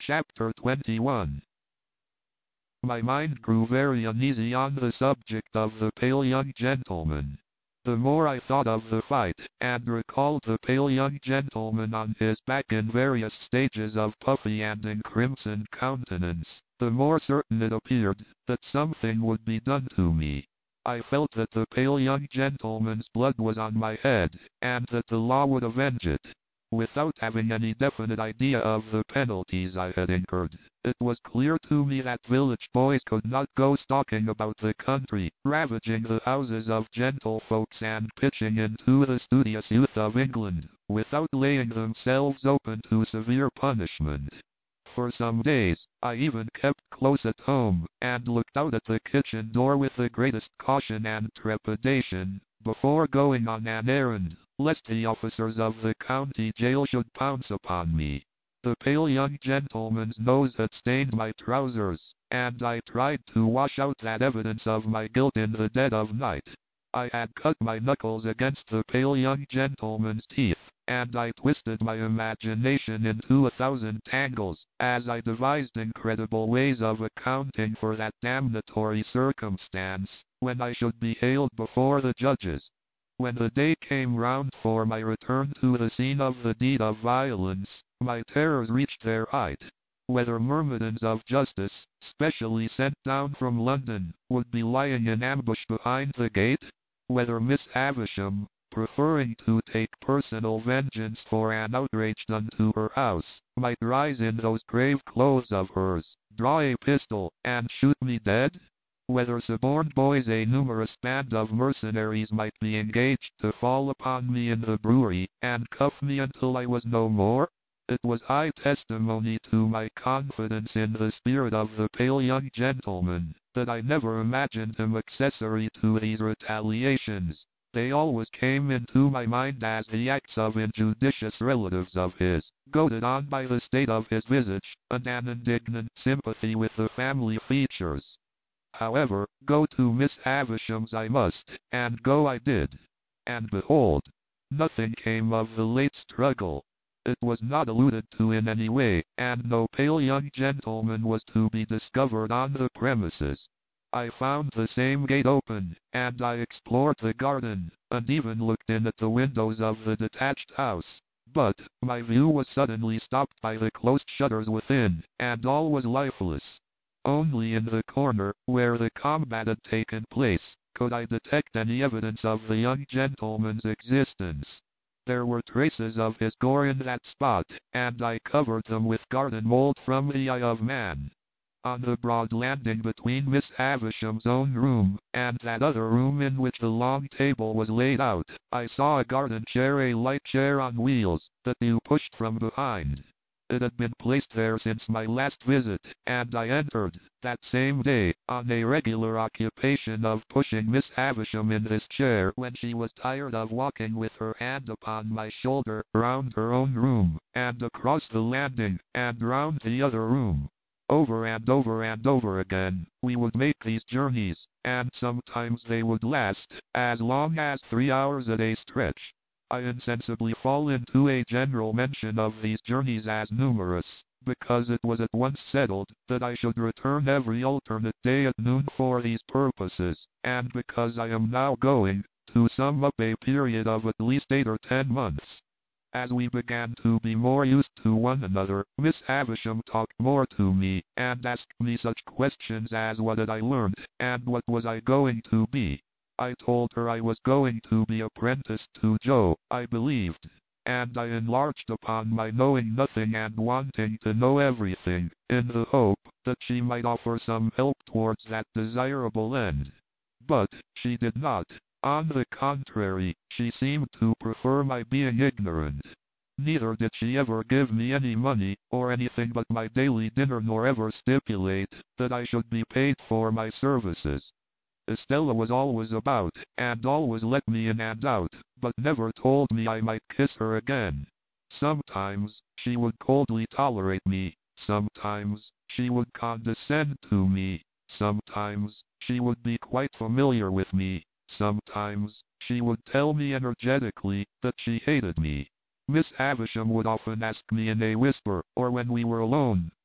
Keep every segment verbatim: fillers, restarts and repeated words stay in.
Chapter twenty-one. My mind grew very uneasy on the subject of the pale young gentleman. The more I thought of the fight, and recalled the pale young gentleman on his back in various stages of puffy and encrimsoned countenance, the more certain it appeared that something would be done to me. I felt that the pale young gentleman's blood was on my head, and that the law would avenge it. Without having any definite idea of the penalties I had incurred, it was clear to me that village boys could not go stalking about the country, ravaging the houses of gentlefolks and pitching into the studious youth of England, without laying themselves open to severe punishment. For some days, I even kept close at home, and looked out at the kitchen door with the greatest caution and trepidation, before going on an errand, lest the officers of the county jail should pounce upon me. The pale young gentleman's nose had stained my trousers, and I tried to wash out that evidence of my guilt in the dead of night. I had cut my knuckles against the pale young gentleman's teeth, and I twisted my imagination into a thousand tangles, as I devised incredible ways of accounting for that damnatory circumstance, when I should be haled before the judges. When the day came round for my return to the scene of the deed of violence, my terrors reached their height. Whether myrmidons of justice, specially sent down from London, would be lying in ambush behind the gate? Whether Miss Havisham, preferring to take personal vengeance for an outrage done to her house, might rise in those grave clothes of hers, draw a pistol, and shoot me dead? Whether suborned boys, a numerous band of mercenaries, might be engaged to fall upon me in the brewery, and cuff me until I was no more? It was high testimony to my confidence in the spirit of the pale young gentleman, that I never imagined him accessory to these retaliations. They always came into my mind as the acts of injudicious relatives of his, goaded on by the state of his visage, and an indignant sympathy with the family features. However, go to Miss Havisham's I must, and go I did. And behold, nothing came of the late struggle. It was not alluded to in any way, and no pale young gentleman was to be discovered on the premises. I found the same gate open, and I explored the garden, and even looked in at the windows of the detached house. But my view was suddenly stopped by the closed shutters within, and all was lifeless. Only in the corner, where the combat had taken place, could I detect any evidence of the young gentleman's existence. There were traces of his gore in that spot, and I covered them with garden mold from the eye of man. On the broad landing between Miss Havisham's own room, and that other room in which the long table was laid out, I saw a garden chair, a light chair on wheels, that you pushed from behind. It had been placed there since my last visit, and I entered, that same day, on a regular occupation of pushing Miss Havisham in this chair when she was tired of walking with her hand upon my shoulder, round her own room, and across the landing, and round the other room. Over and over and over again, we would make these journeys, and sometimes they would last as long as three hours at a stretch. I insensibly fall into a general mention of these journeys as numerous, because it was at once settled that I should return every alternate day at noon for these purposes, and because I am now going to sum up a period of at least eight or ten months. As we began to be more used to one another, Miss Havisham talked more to me, and asked me such questions as what had I learned, and what was I going to be. I told her I was going to be apprenticed to Joe, I believed, and I enlarged upon my knowing nothing and wanting to know everything, in the hope that she might offer some help towards that desirable end. But she did not. On the contrary, she seemed to prefer my being ignorant. Neither did she ever give me any money, or anything but my daily dinner, nor ever stipulate that I should be paid for my services. Estella was always about, and always let me in and out, but never told me I might kiss her again. Sometimes she would coldly tolerate me, sometimes she would condescend to me, sometimes she would be quite familiar with me, sometimes she would tell me energetically that she hated me. Miss Havisham would often ask me in a whisper, or when we were alone,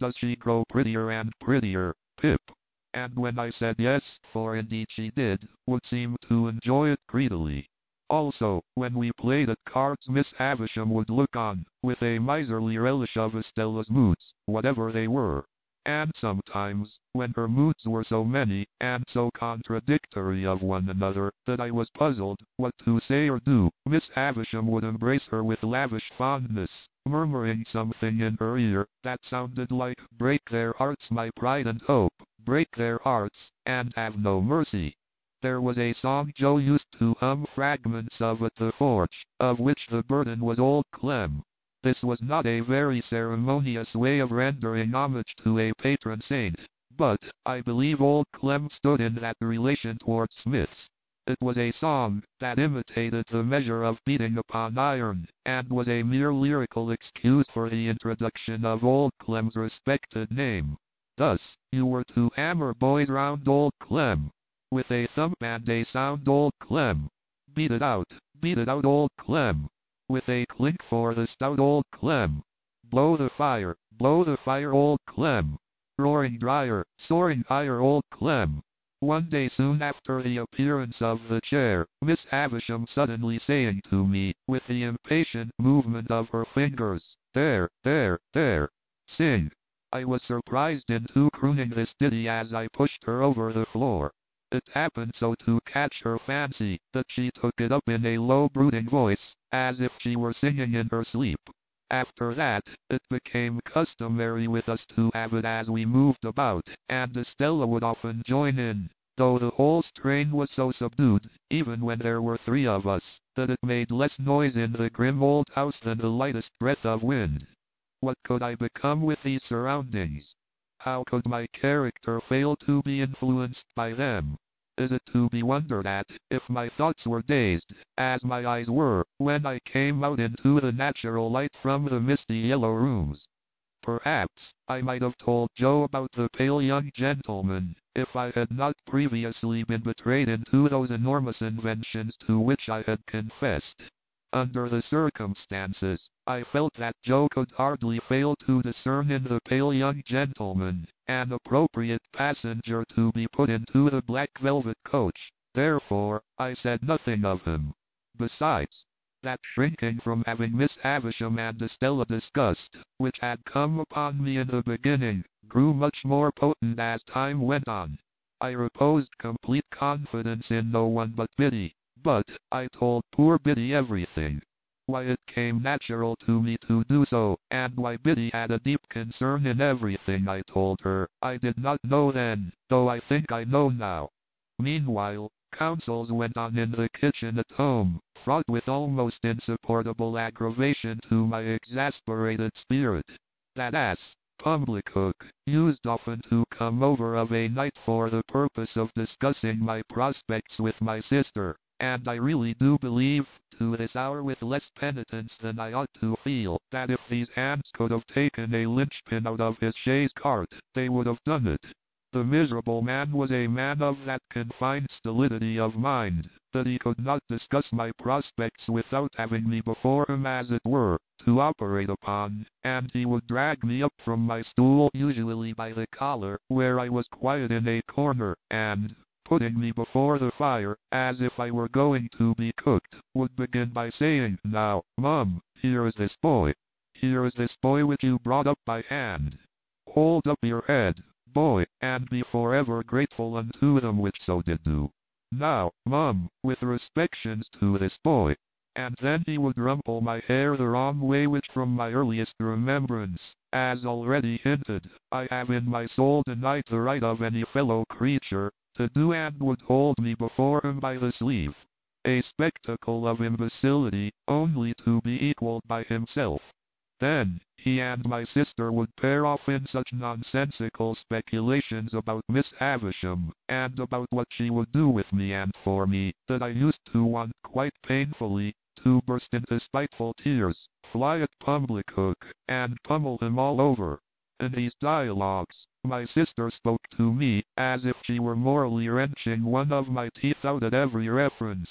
does she grow prettier and prettier, Pip? And when I said yes, for indeed she did, would seem to enjoy it greedily. Also, when we played at cards, Miss Havisham would look on, with a miserly relish of Estella's moods, whatever they were. And sometimes, when her moods were so many, and so contradictory of one another, that I was puzzled what to say or do, Miss Havisham would embrace her with lavish fondness, murmuring something in her ear that sounded like, "Break their hearts, my pride and hope, break their hearts, and have no mercy." There was a song Joe used to hum fragments of at the forge, of which the burden was Old Clem. This was not a very ceremonious way of rendering homage to a patron saint, but I believe Old Clem stood in that relation towards Smiths. It was a song that imitated the measure of beating upon iron, and was a mere lyrical excuse for the introduction of Old Clem's respected name. Thus, you were to hammer boys round Old Clem, with a thump and a sound Old Clem. Beat it out, beat it out Old Clem, with a clink for the stout Old Clem. Blow the fire, blow the fire Old Clem. Roaring drier, soaring higher Old Clem. One day soon after the appearance of the chair, Miss Havisham suddenly saying to me, with the impatient movement of her fingers, "There, there, there. Sing." I was surprised into crooning this ditty as I pushed her over the floor. It happened so to catch her fancy, that she took it up in a low brooding voice, as if she were singing in her sleep. After that, it became customary with us to have it as we moved about, and Estella would often join in, though the whole strain was so subdued, even when there were three of us, that it made less noise in the grim old house than the lightest breath of wind. What could I become with these surroundings? How could my character fail to be influenced by them? Is it to be wondered at, if my thoughts were dazed, as my eyes were, when I came out into the natural light from the misty yellow rooms? Perhaps, I might have told Joe about the pale young gentleman, if I had not previously been betrayed into those enormous inventions to which I had confessed. Under the circumstances, I felt that Joe could hardly fail to discern in the pale young gentleman an appropriate passenger to be put into the black velvet coach. Therefore, I said nothing of him. Besides, that shrinking from having Miss Havisham and Estella discussed, which had come upon me in the beginning, grew much more potent as time went on. I reposed complete confidence in no one but Biddy. But, I told poor Biddy everything. Why it came natural to me to do so, and why Biddy had a deep concern in everything I told her, I did not know then, though I think I know now. Meanwhile, councils went on in the kitchen at home, fraught with almost insupportable aggravation to my exasperated spirit. That ass, Pumblechook, used often to come over of a night for the purpose of discussing my prospects with my sister. And I really do believe, to this hour with less penitence than I ought to feel, that if these hands could have taken a linchpin out of his chaise cart, they would have done it. The miserable man was a man of that confined stolidity of mind, that he could not discuss my prospects without having me before him as it were, to operate upon, and he would drag me up from my stool usually by the collar, where I was quiet in a corner, and, putting me before the fire, as if I were going to be cooked, would begin by saying, "Now, Mum, here is this boy. Here is this boy which you brought up by hand. Hold up your head, boy, and be forever grateful unto them which so did do. Now, Mum, with respections to this boy." And then he would rumple my hair the wrong way, which from my earliest remembrance, as already hinted, I have in my soul denied the right of any fellow creature to do, and would hold me before him by the sleeve. A spectacle of imbecility, only to be equaled by himself. Then, he and my sister would pair off in such nonsensical speculations about Miss Havisham, and about what she would do with me and for me, that I used to want quite painfully to burst into spiteful tears, fly at Pumblechook, and pummel him all over. In these dialogues, my sister spoke to me, as if she were morally wrenching one of my teeth out at every reference.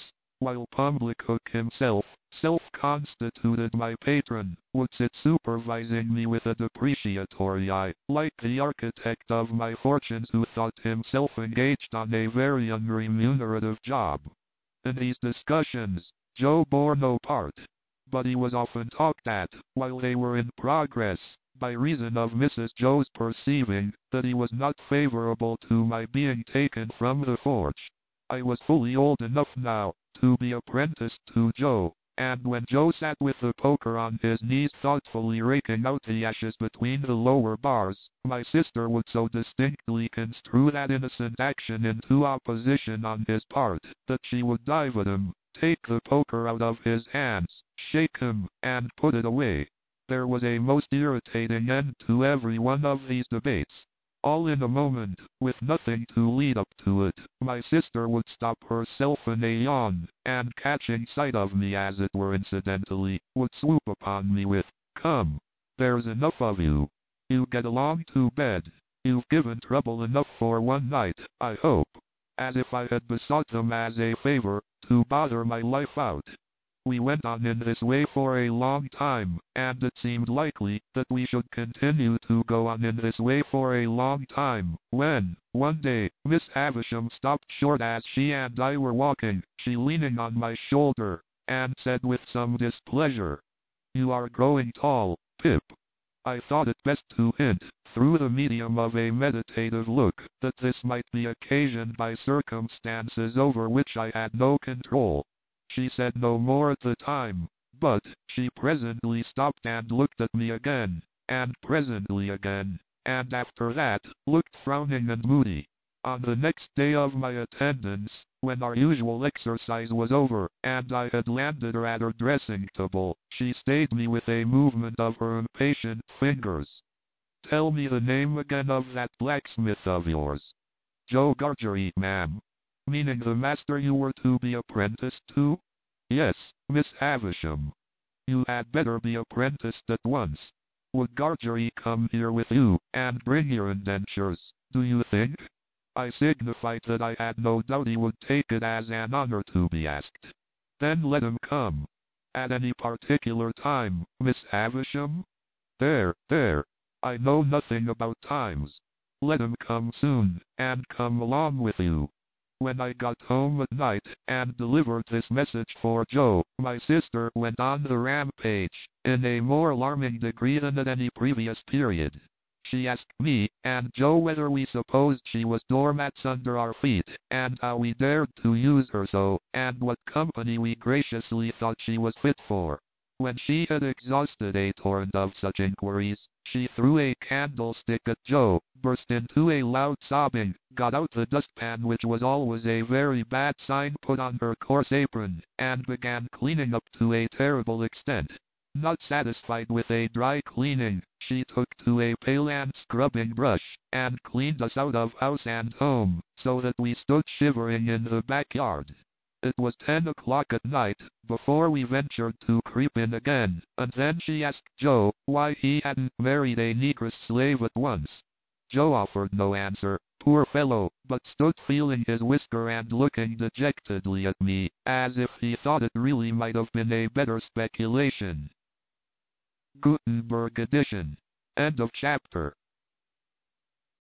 while Pumblecook himself, self-constituted my patron, would sit supervising me with a depreciatory eye, like the architect of my fortunes who thought himself engaged on a very unremunerative job. In these discussions, Joe bore no part, but he was often talked at, while they were in progress, by reason of Missus Joe's perceiving that he was not favorable to my being taken from the forge. I was fully old enough now to be apprenticed to Joe, and when Joe sat with the poker on his knees thoughtfully raking out the ashes between the lower bars, my sister would so distinctly construe that innocent action into opposition on his part, that she would dive at him, take the poker out of his hands, shake him, and put it away. There was a most irritating end to every one of these debates. All in a moment, with nothing to lead up to it, my sister would stop herself in a yawn, and catching sight of me as it were incidentally, would swoop upon me with, "Come, there's enough of you. You get along to bed. You've given trouble enough for one night, I hope," as if I had besought them as a favor to bother my life out. We went on in this way for a long time, and it seemed likely that we should continue to go on in this way for a long time, when, one day, Miss Havisham stopped short as she and I were walking, she leaning on my shoulder, and said with some displeasure, "You are growing tall, Pip." I thought it best to hint, through the medium of a meditative look, that this might be occasioned by circumstances over which I had no control. She said no more at the time, but she presently stopped and looked at me again, and presently again, and after that, looked frowning and moody. On the next day of my attendance, when our usual exercise was over, and I had landed her at her dressing table, she stayed me with a movement of her impatient fingers. "Tell me the name again of that blacksmith of yours." "Joe Gargery, ma'am." "Meaning the master you were to be apprenticed to?" "Yes, Miss Havisham." "You had better be apprenticed at once. Would Gargery come here with you, and bring your indentures, do you think?" I signified that I had no doubt he would take it as an honor to be asked. "Then let him come." "At any particular time, Miss Havisham?" "There, there. I know nothing about times. Let him come soon, and come along with you." When I got home at night, and delivered this message for Joe, my sister went on the rampage, in a more alarming degree than at any previous period. She asked me and Joe whether we supposed she was doormats under our feet, and how we dared to use her so, and what company we graciously thought she was fit for. When she had exhausted a torrent of such inquiries, she threw a candlestick at Joe, burst into a loud sobbing, got out the dustpan which was always a very bad sign, put on her coarse apron, and began cleaning up to a terrible extent. Not satisfied with a dry cleaning, she took to a pail and scrubbing brush, and cleaned us out of house and home, so that we stood shivering in the backyard. It was ten o'clock at night before we ventured to creep in again, and then she asked Joe why he hadn't married a negress slave at once. Joe offered no answer, poor fellow, but stood feeling his whisker and looking dejectedly at me, as if he thought it really might have been a better speculation. Gutenberg edition. End of chapter.